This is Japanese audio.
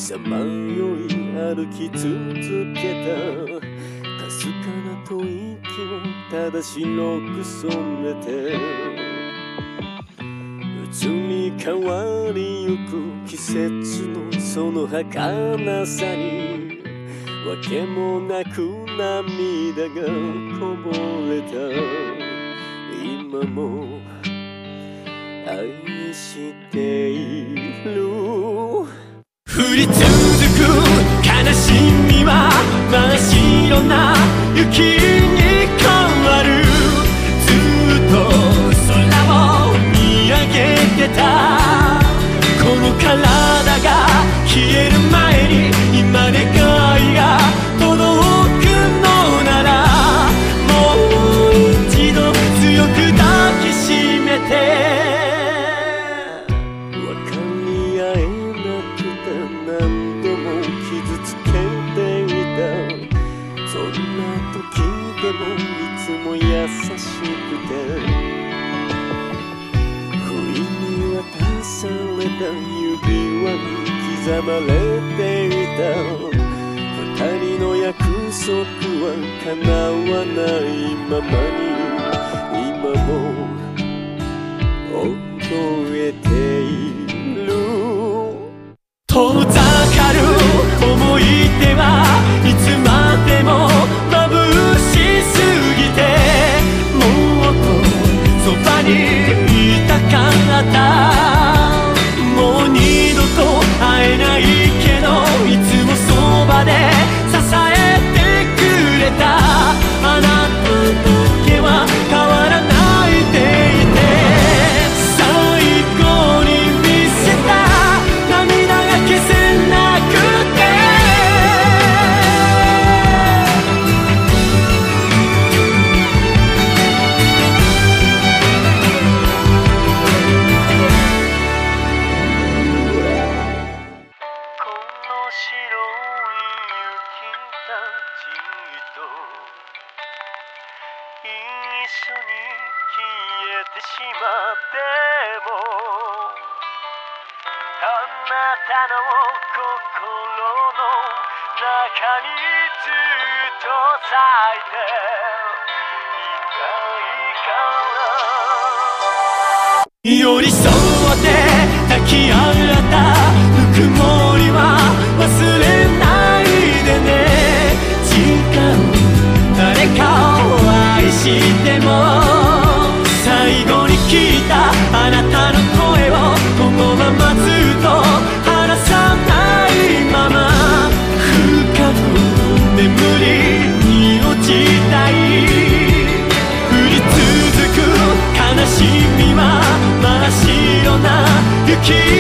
さまよい歩き続けたかすかな吐息をただ白く染めて移り変わりゆく季節のその儚さにわけもなく涙がこぼれた今も愛している降り続く悲しみは真っ白な雪に変わるずっと空を見上げてたこの体が消える前に今願いが届くのならもう一度強く抱きしめて分かり合えなくて何度も傷つけていたそんな時でもいつも優しくて不意に渡された指輪に刻まれていた二人の約束は叶わないままに今も覚えている遠ざかる思い出はいつまでも眩しすぎてもっとそばにいたかったもう二度と会えないけどいつもそばで支えてくれたあなただけは変わらないでいて最後に見せた涙が消せなくて白い雪たちと一緒に消えてしまってもあなたの心の中にずっと咲いていたいから寄り添って抱き合ったぬくもりは忘れないでね違う誰かを愛しても最後に聞いたあなたの声をこのままずっと離さないまま深く眠りに落ちたい降り続く悲しみは真っ白な雪